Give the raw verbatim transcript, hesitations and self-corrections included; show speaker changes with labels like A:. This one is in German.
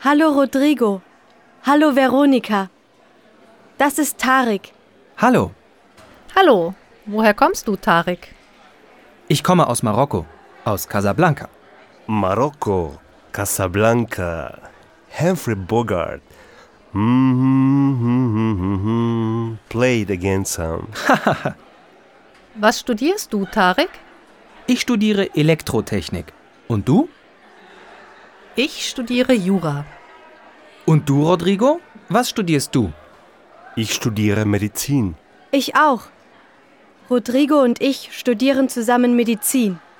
A: Hallo Rodrigo. Hallo Veronika. Das ist Tarek.
B: Hallo.
C: Hallo. Woher kommst du, Tarek?
B: Ich komme aus Marokko, aus Casablanca.
D: Marokko, Casablanca, Humphrey Bogart. Mm-hmm, play it again, Sam.
C: Was studierst du, Tarek?
B: Ich studiere Elektrotechnik. Und du?
C: Ich studiere Jura.
B: Und du, Rodrigo? Was studierst du?
D: Ich studiere Medizin.
A: Ich auch. Rodrigo und ich studieren zusammen Medizin.